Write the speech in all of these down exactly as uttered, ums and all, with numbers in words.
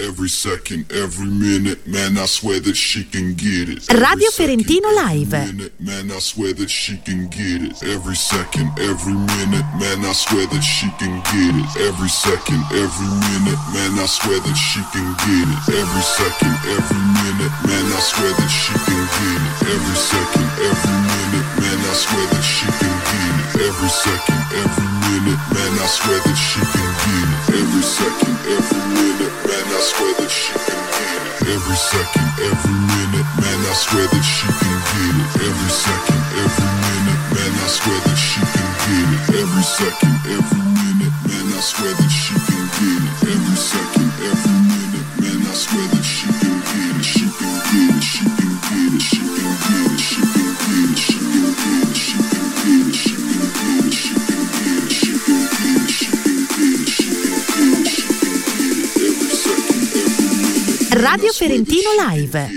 Every second, every minute, man, I swear that she can get it. Radio Ferentino Live. Every minute, man, I swear that she can get it. Every second, every minute, man, I swear that she can get it. Every second, every minute, man, I swear that she can get it. Every second, every minute, man, I swear that she can get it. Every second, every minute, man, I swear that she can get it. Every second, every minute, man, I swear that she can get it. Every second, every minute, man, I swear that she can get it. Every second, every minute, man, I swear that she can get it. Every second, every minute, man, I swear that she can get it. Every second, every minute, man, I swear that she can get it. Every second, every minute, man, I swear that she can get it. She can get it, she can get it, she can get it, she can get it, she can get it, she can get it, she can get it, she can get it, she can get it, she can get it, she can get it, she can get it. Every second, every minute. Radio Ferentino Live.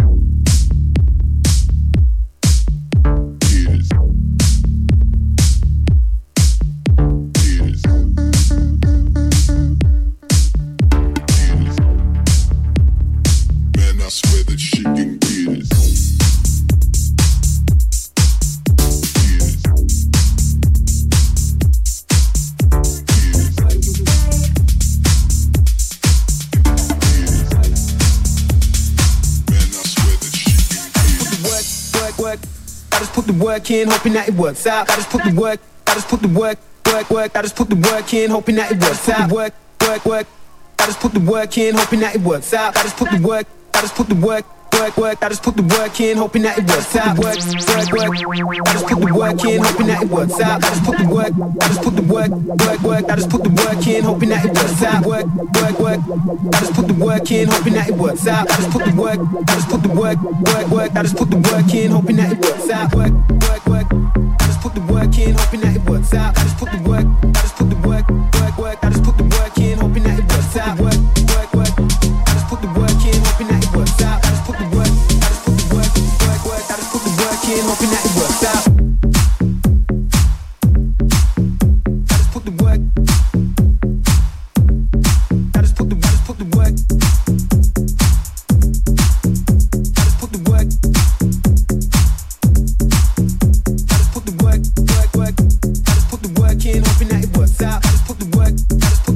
Work in, hoping that it works out. I just put the work, I just put the work, work, work. I just put the work in, hoping that it works out. Work, work, work. I just put the work in, hoping that it works out. I just put the work, I just put the work, work, work. I just put the work in, hoping that it works out. Work, work, work. I just put the work in, hoping that it works out. I just put the work, I just put the work, work, work. I just put the work in, hoping that it works out. Work, work, work. I just put the work in, hoping that it works out. I just put the work, I just put the work, work, work. I just put the work in, hoping that it works out. Work, work, work. I just put the work in, hoping that it works out. I just put the work, I just put the work, work, work. I just put the work in, hoping that it works out. Work, work, work. I just put the work in, hoping that it works out. I just put the work, I just put the work, work, work. I just put the work in, hoping that it works out. I just put the work. I just put the, I just put the work. I just put the work. Work, work, work. I just put the work in, hoping that it works out. I just put the work, I just put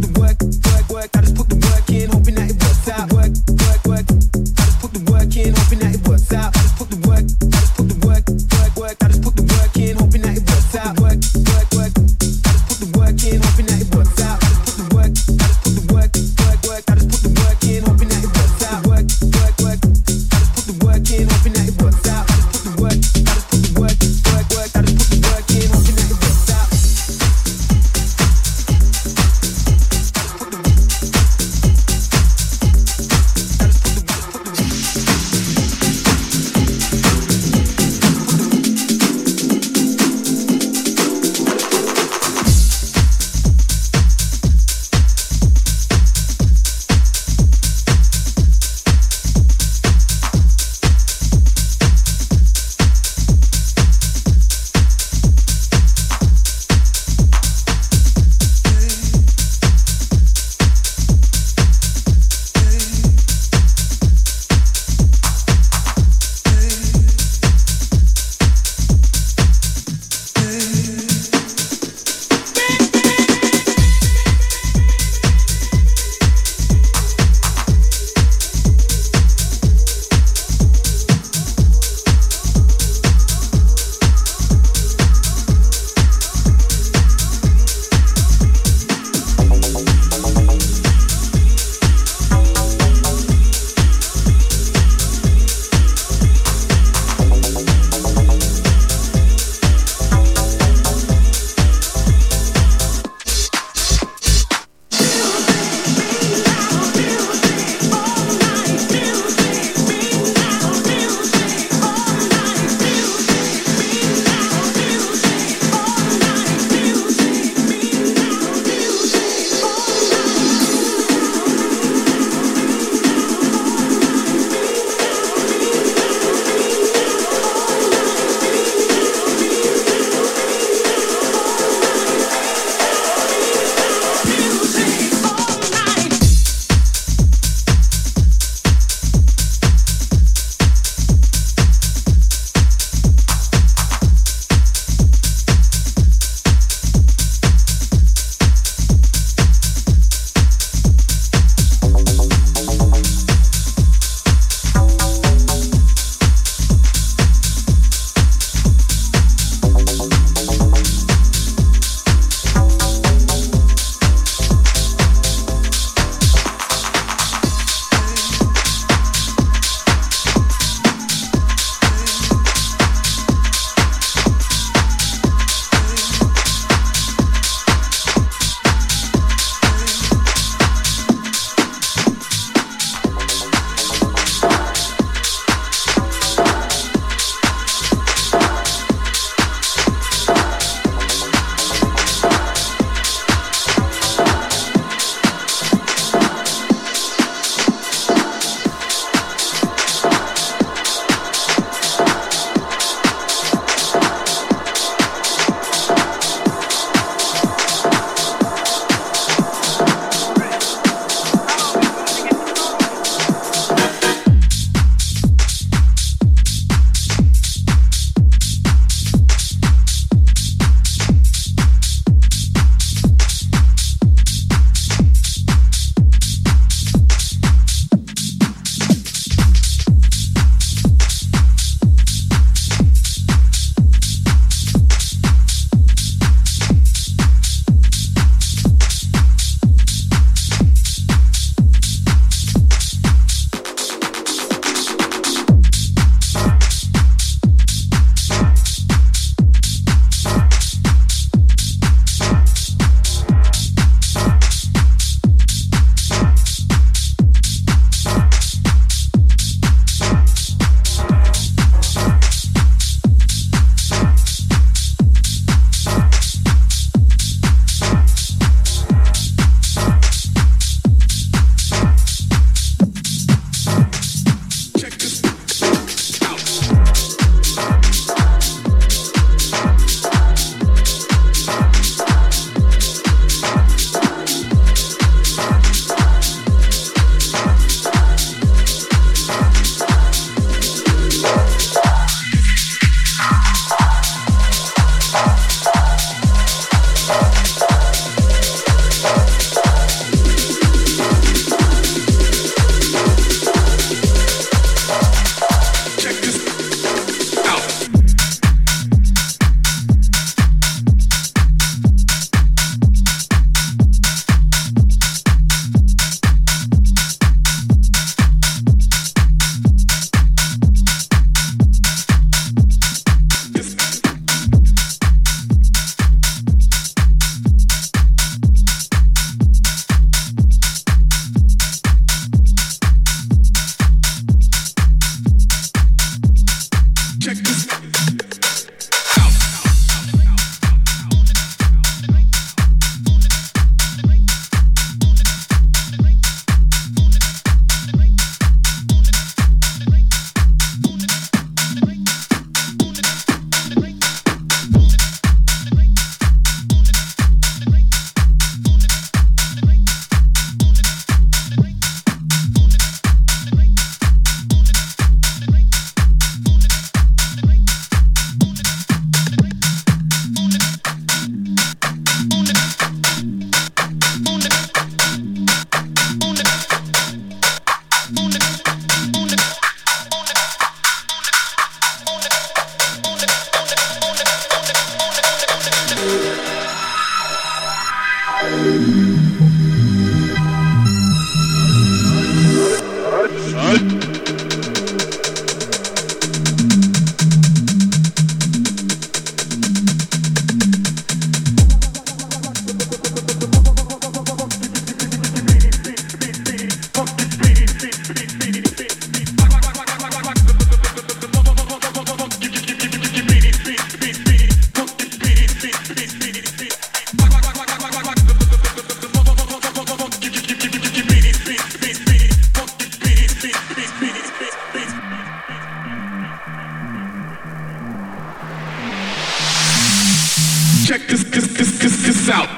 this, this, this, this, this out.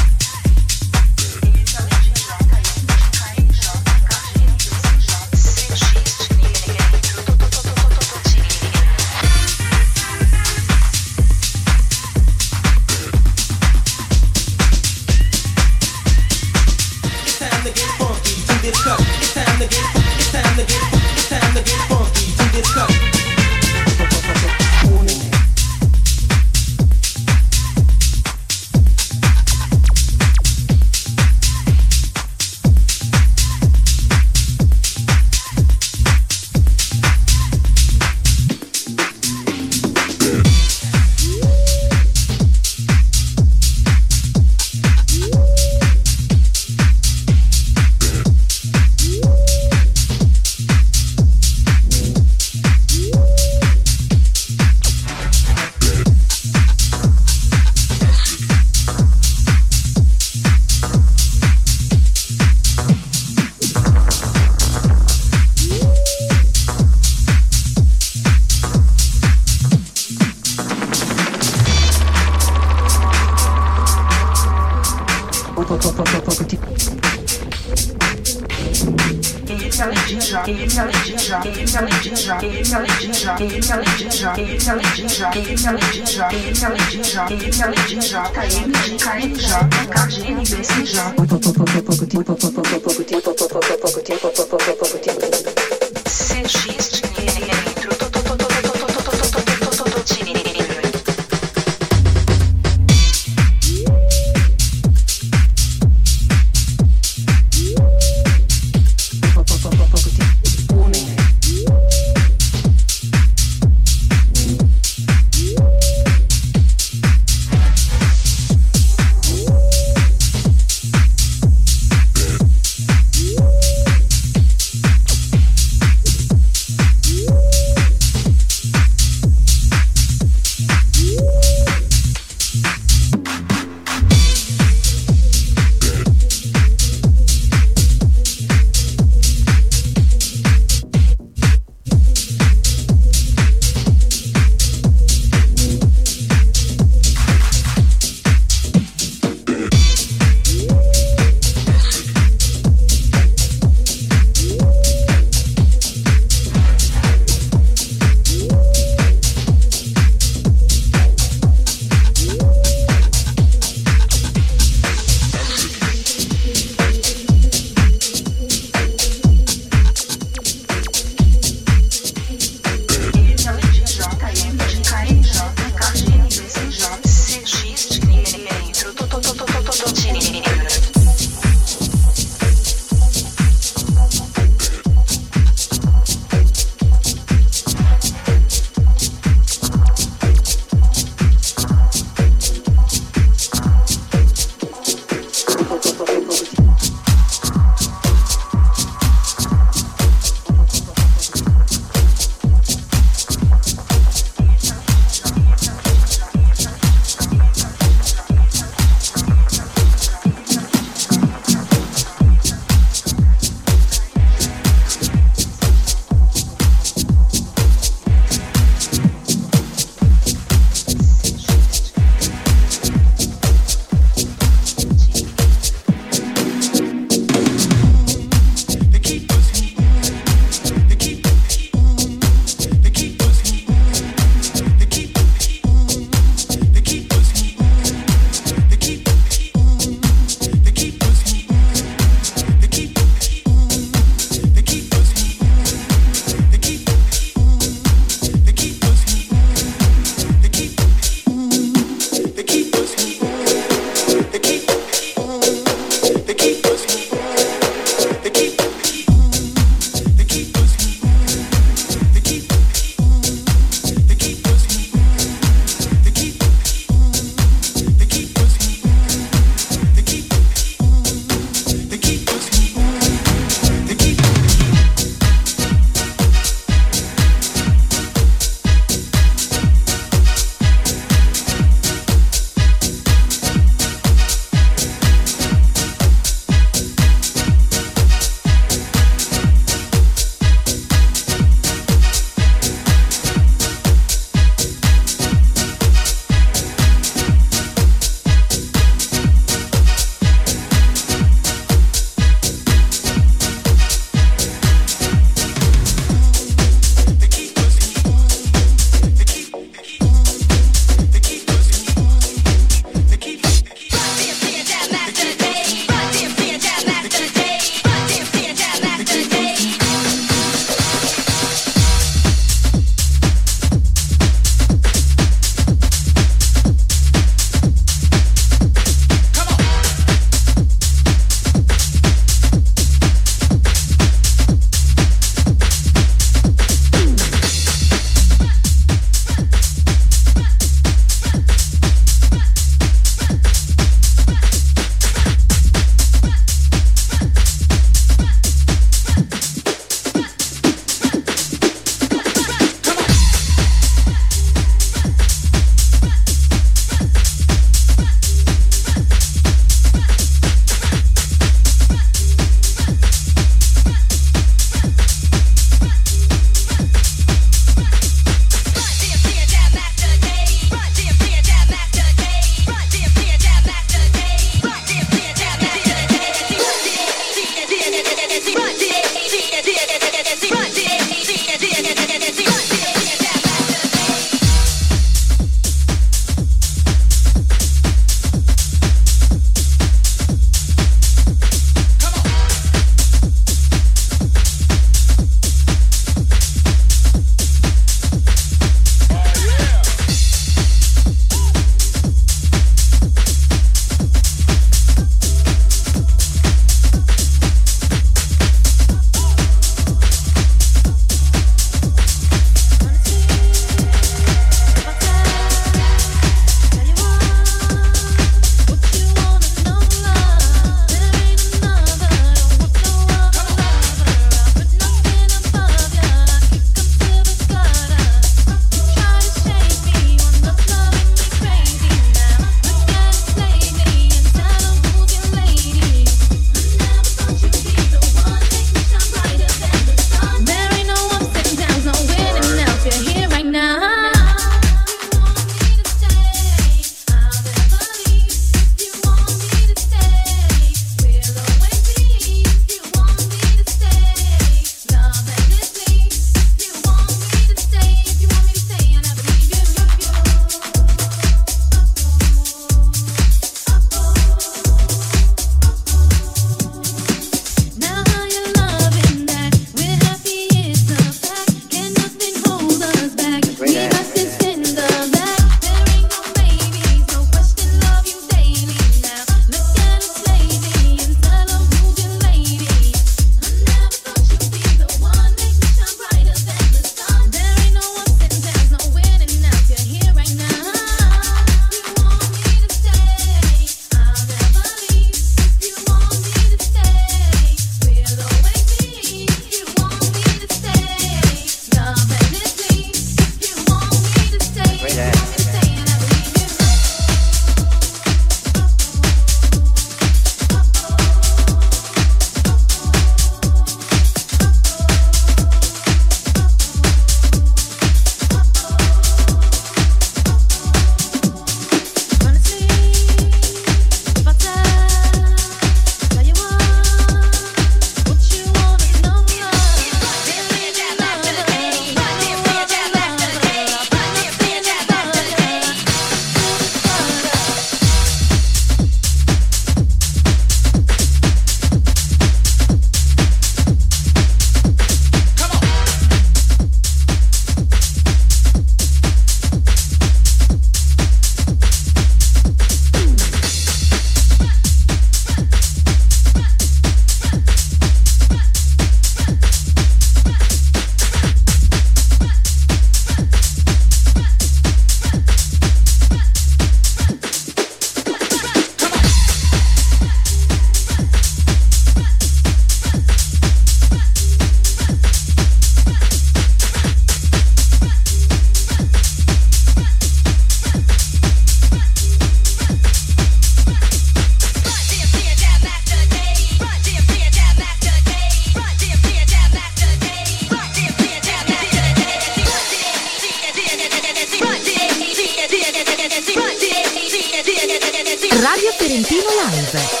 Radio Ferentino Live.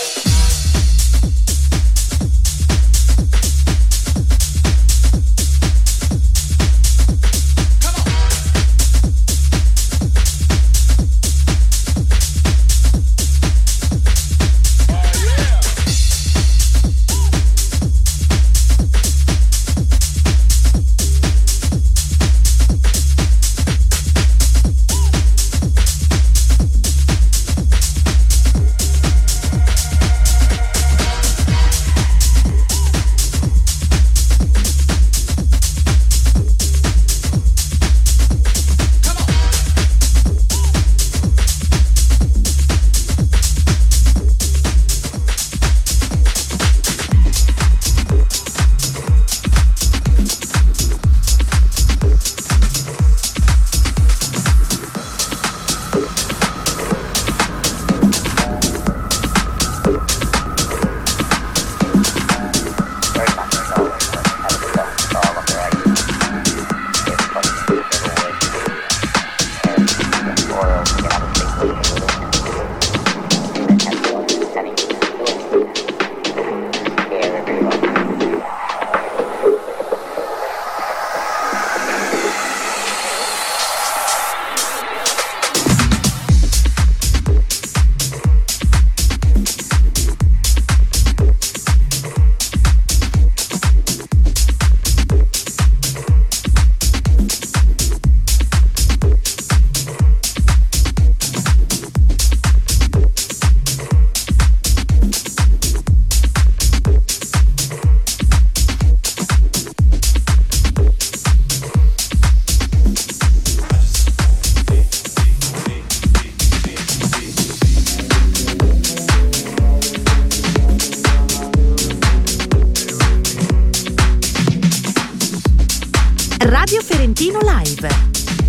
Radio Ferentino Live.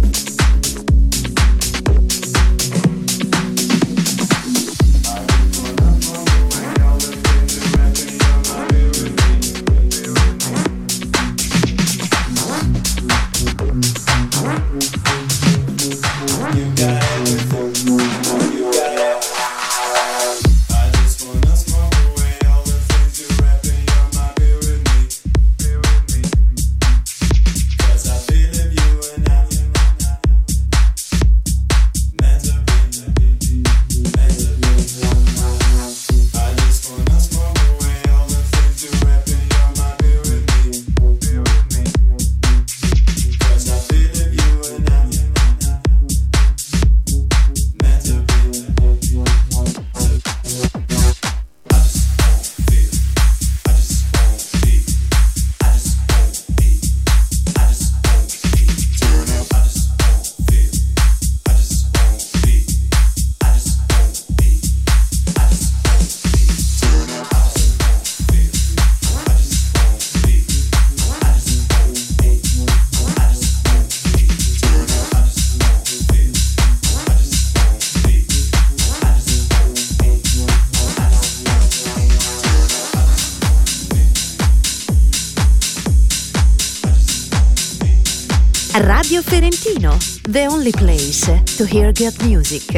Radio Ferentino, the only place to hear good music.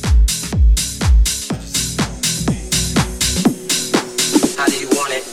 How do you want it?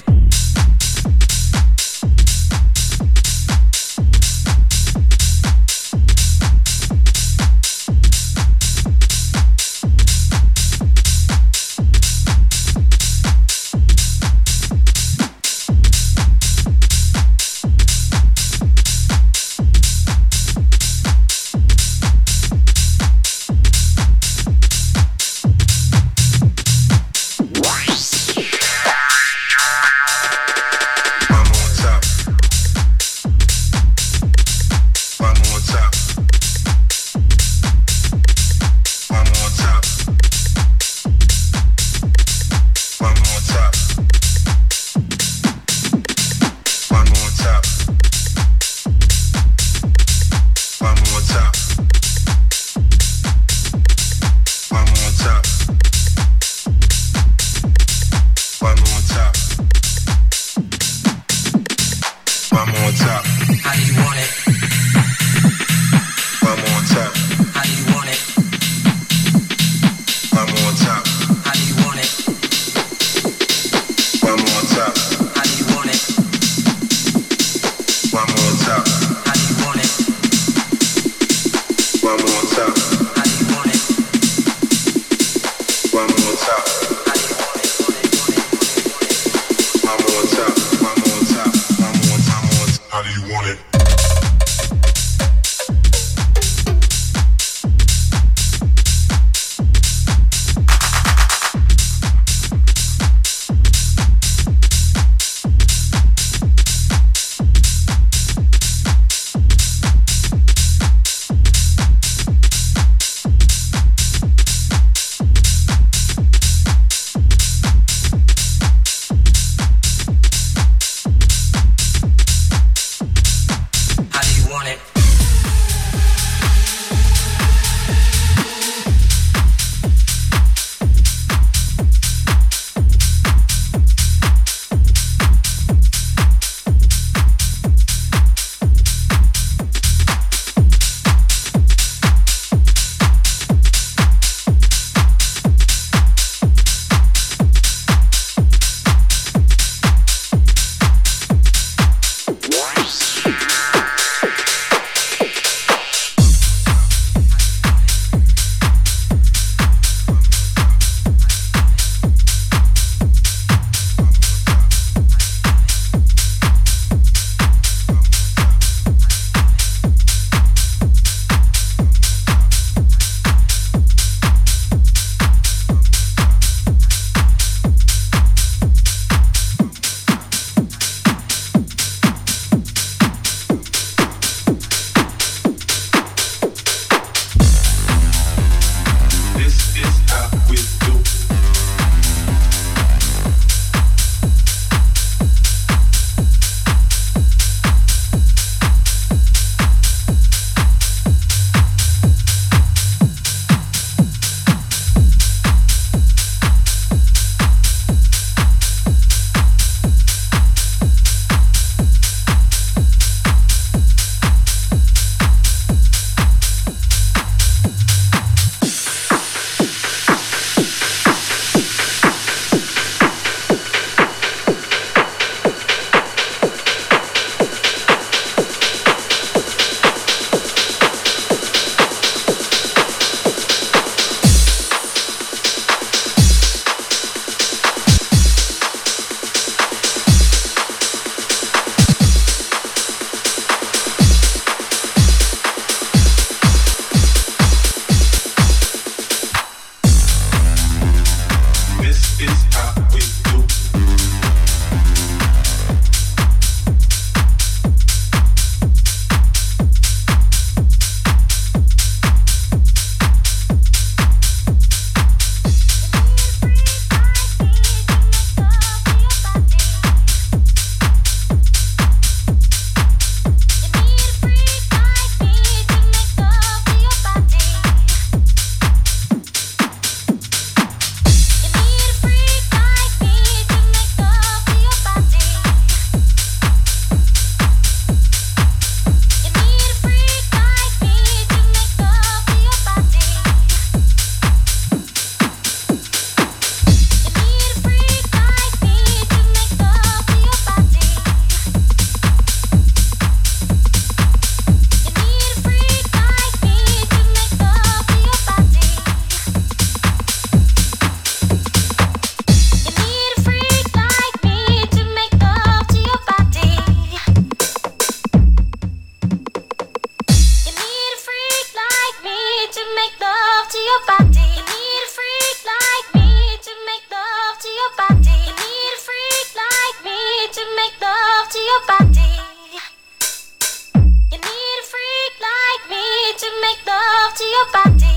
your body. You need a freak like me to make love to your body. You need a freak like me to make love to your body. You need a freak like me to make love to your body.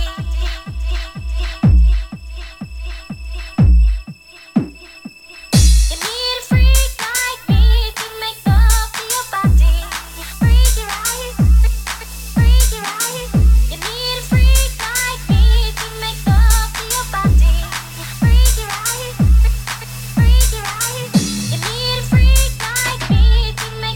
You need a freak like me to make love to your body. Freaky right, freaky right. You need a freak like me to make love to your body. Freaky right, freaky right. You need a freak like me to make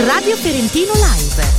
Radio Ferentino Live.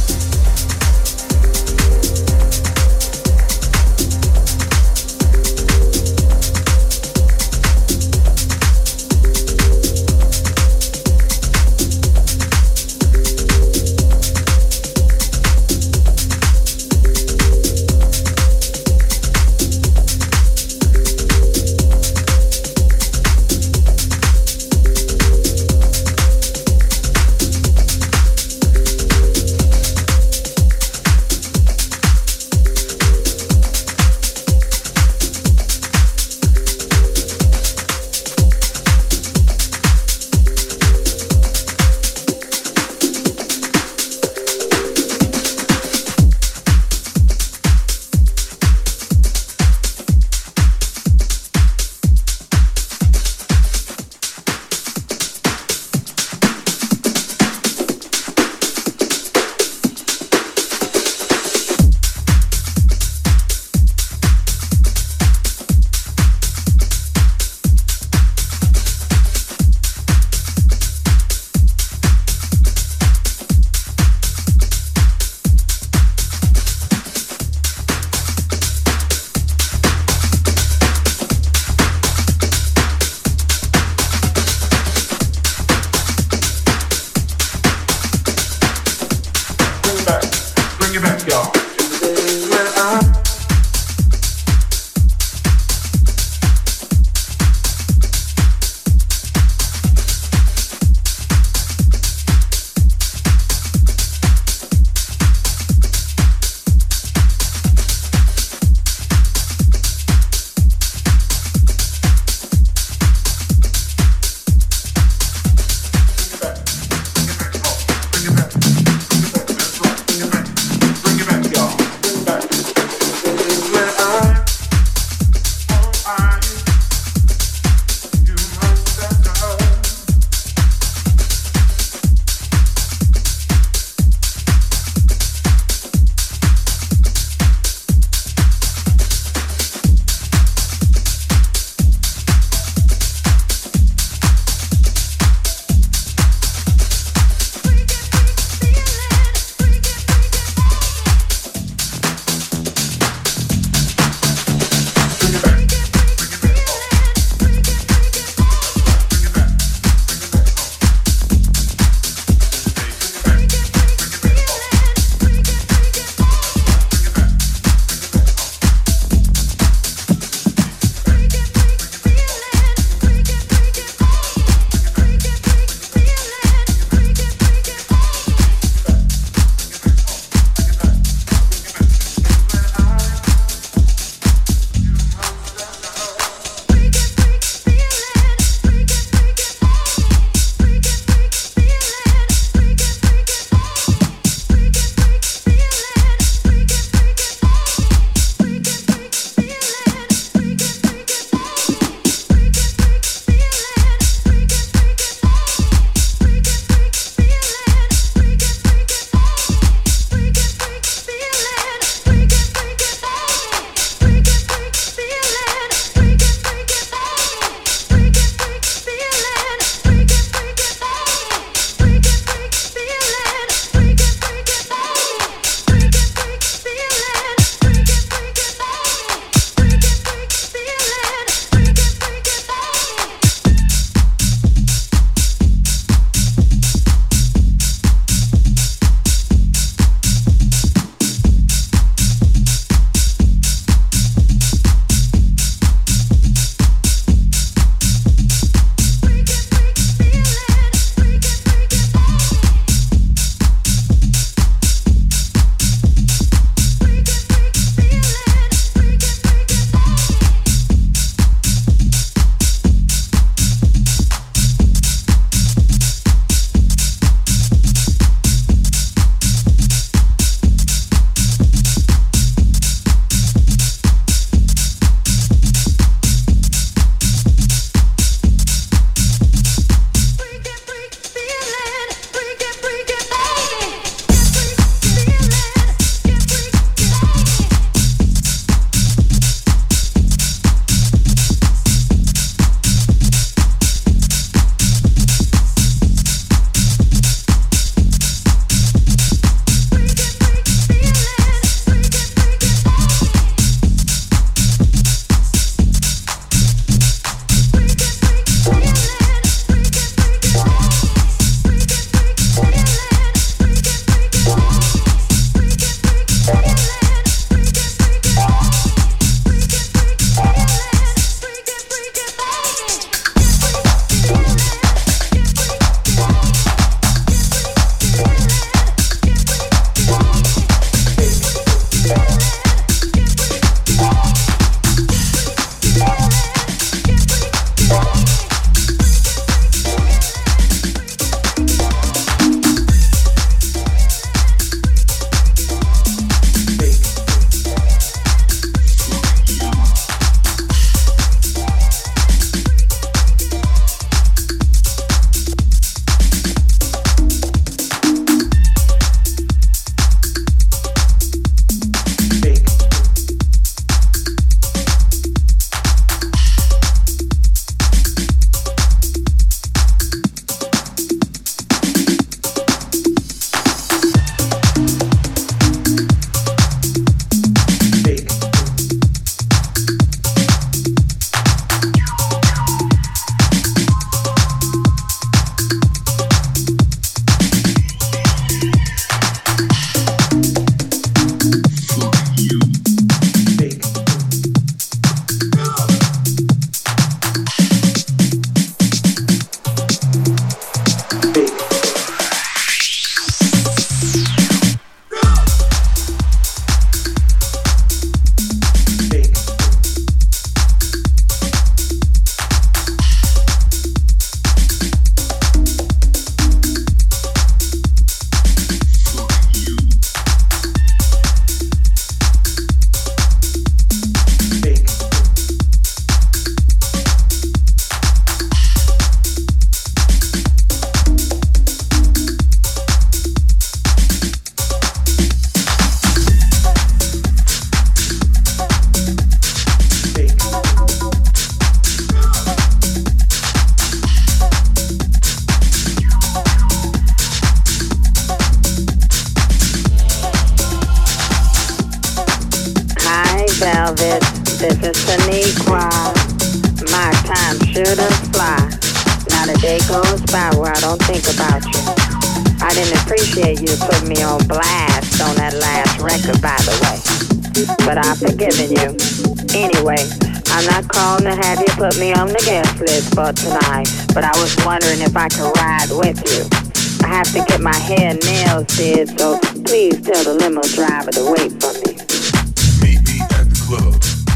Day goes by where I don't think about you. I didn't appreciate you putting me on blast on that last record, by the way. But I've forgiven you. Anyway, I'm not calling to have you put me on the guest list for tonight, but I was wondering if I could ride with you. I have to get my hair and nails did, so please tell the limo driver to wait for me. Meet me at the club.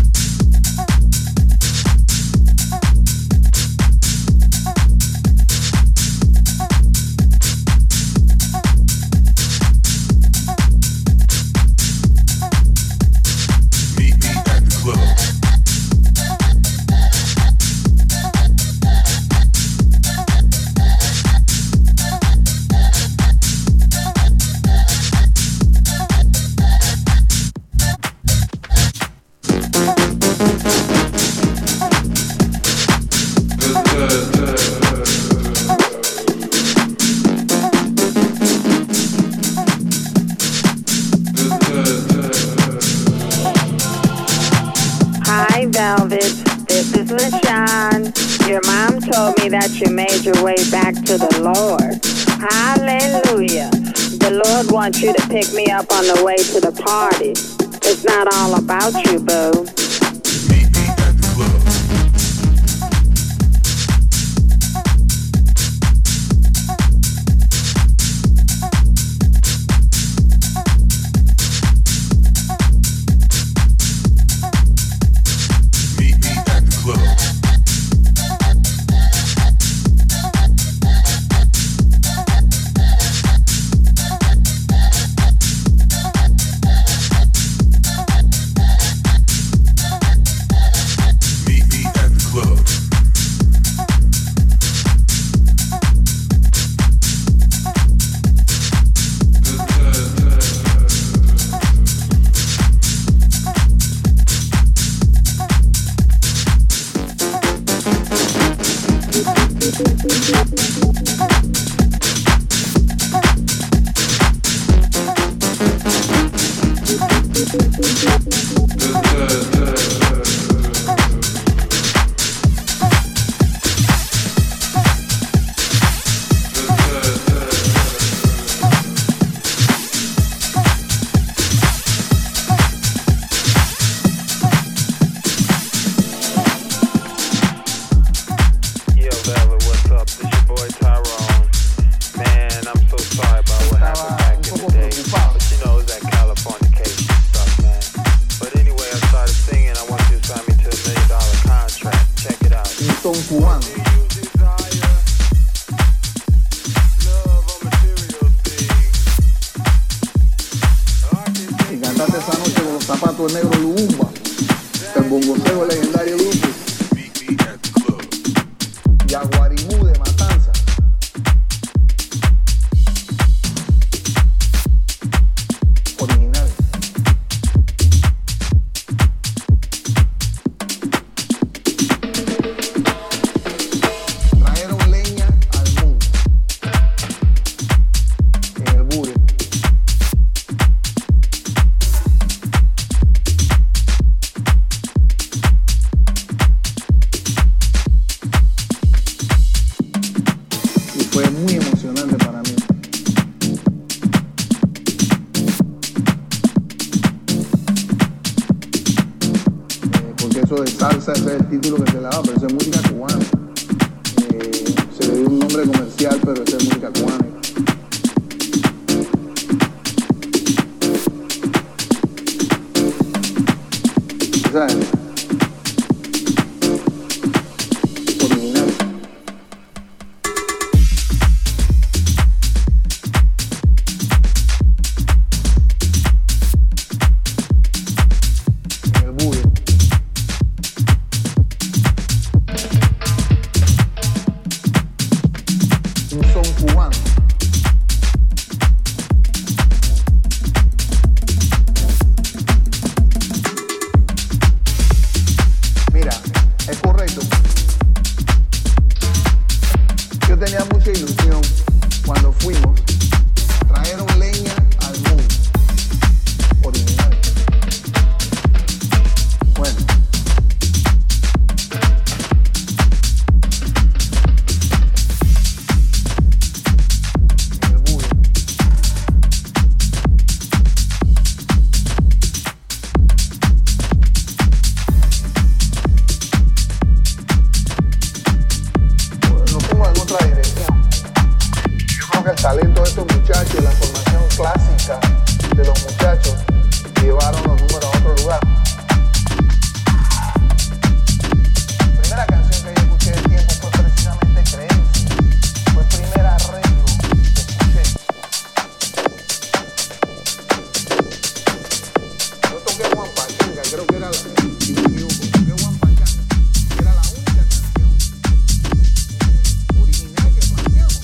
That you made your way back to the Lord. Hallelujah. The Lord wants you to pick me up on the way to the party. It's not all about you, boo. Meet me at the club. Meet me at the club. que el talento de estos muchachos, la formación clásica de los muchachos, llevaron los números a otro lugar. La primera canción que yo escuché de Tiempo fue precisamente Creencia. Fue el primer arreglo que escuché. Yo toqué Juan Pachanga, creo que era la, si no me equivoco, toqué Juan Pachanga, que era la única canción eh, original que planteamos.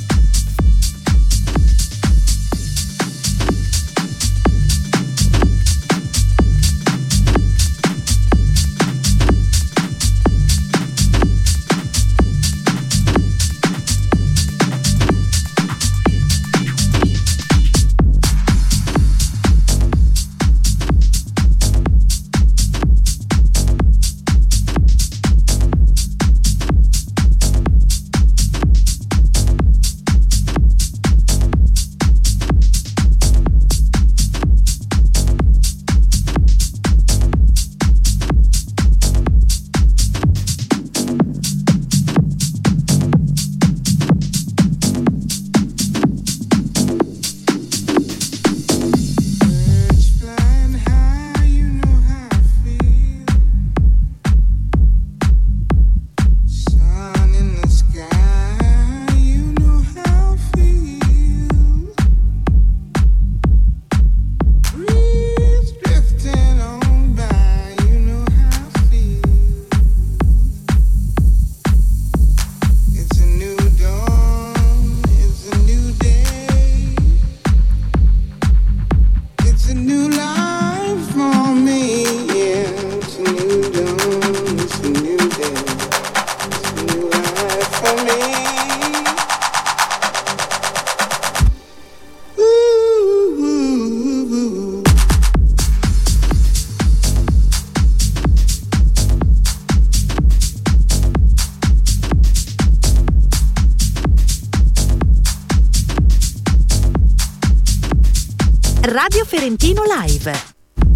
Radio Ferentino Live.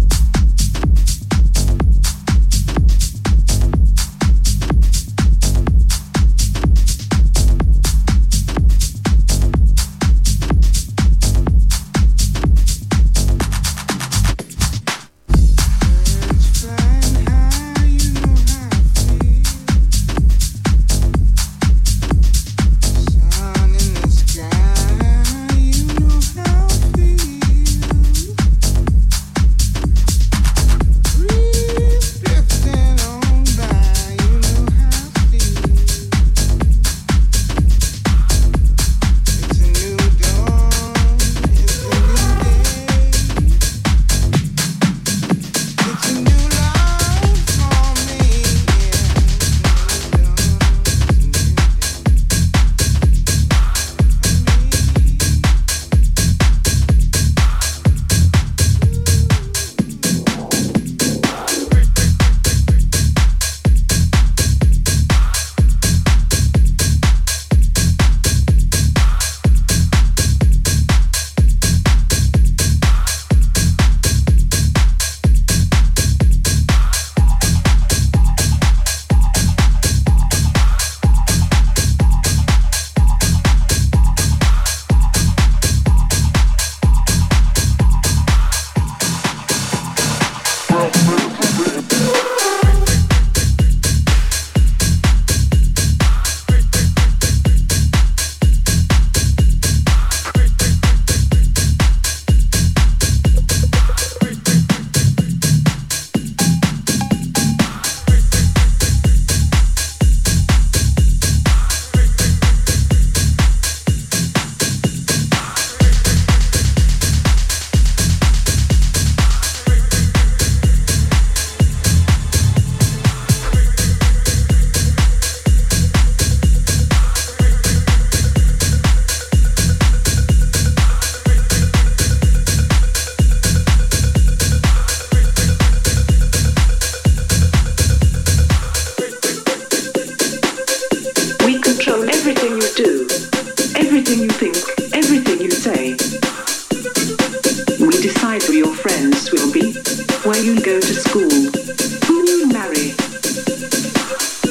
where you'll go to school, who you'll marry,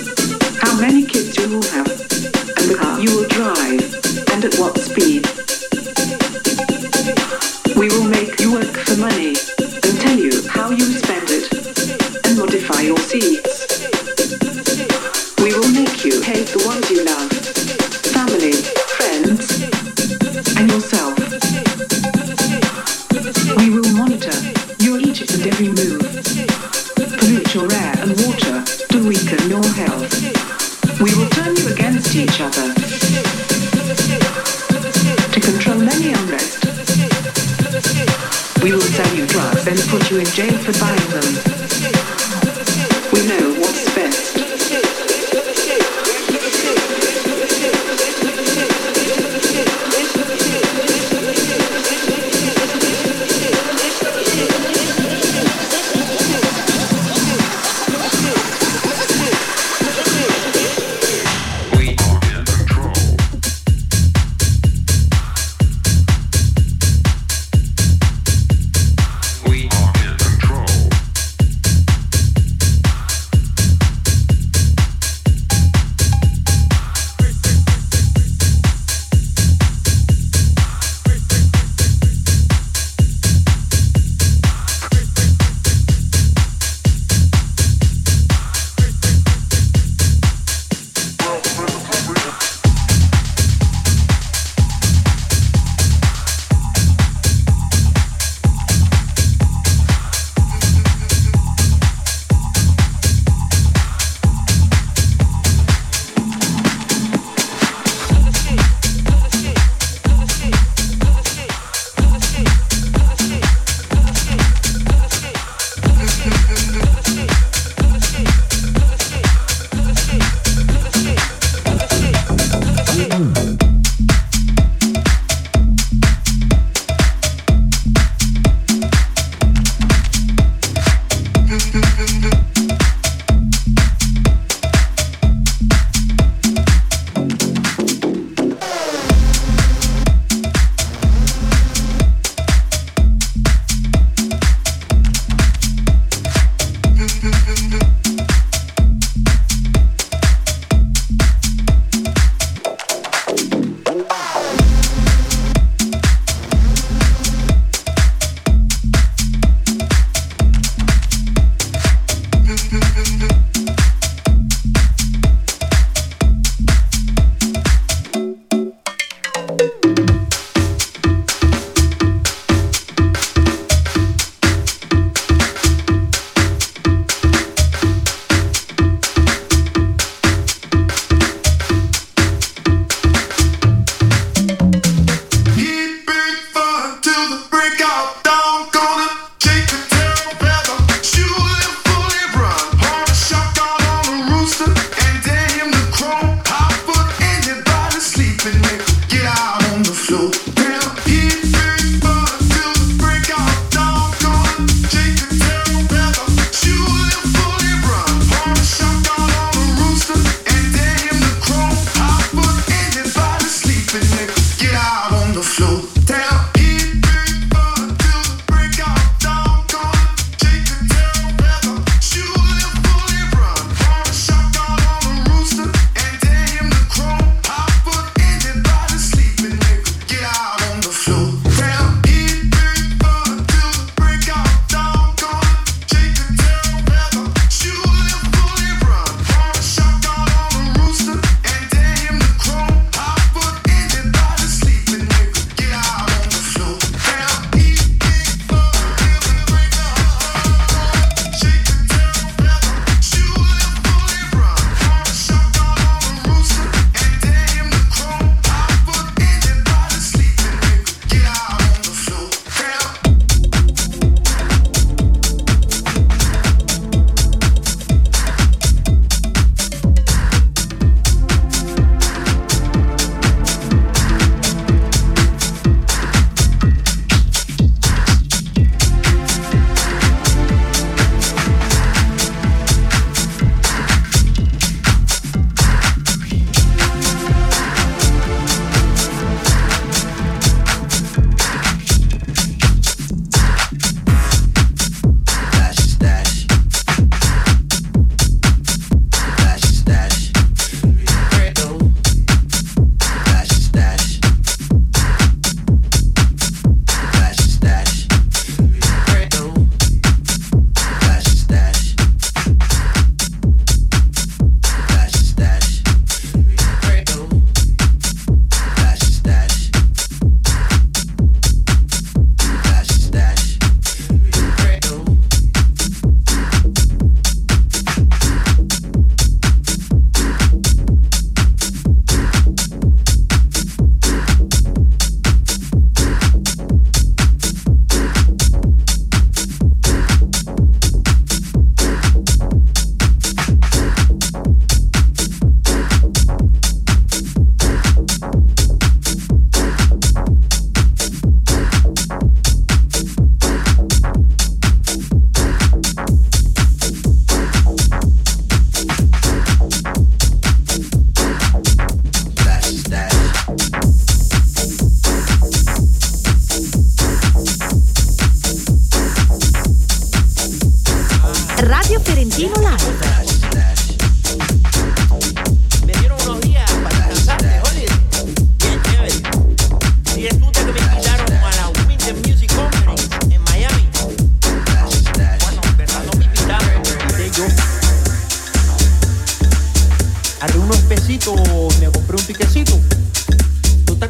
how many kids you will have, and the car you will drive, and at what speed. work for money and tell you how you spend it and modify your seeds. We will make you hate the ones you love, family, friends, and yourself. We will monitor your each and every move, pollute your air and water to weaken your health. We will turn you against each other to control any unrest. We will sell you drugs and put you in jail for buying them. We know what's best.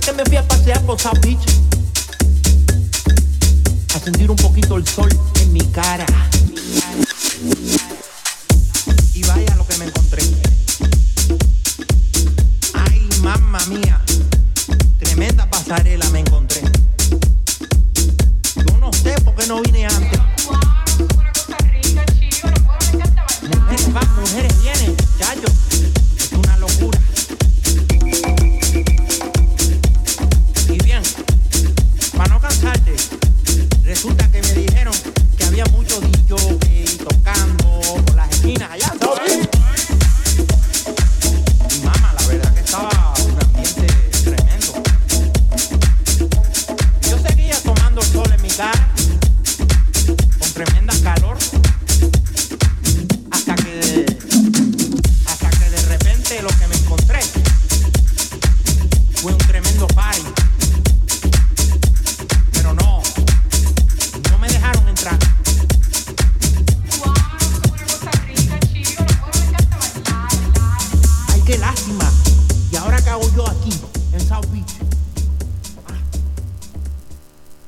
que me fui a pasear por South Beach a sentir un poquito el sol en mi cara. Y vaya lo que me encontré. Ay, mamma mía, tremenda pasarela me encontré. Yo no sé por qué no vine antes. Mujeres van, mujeres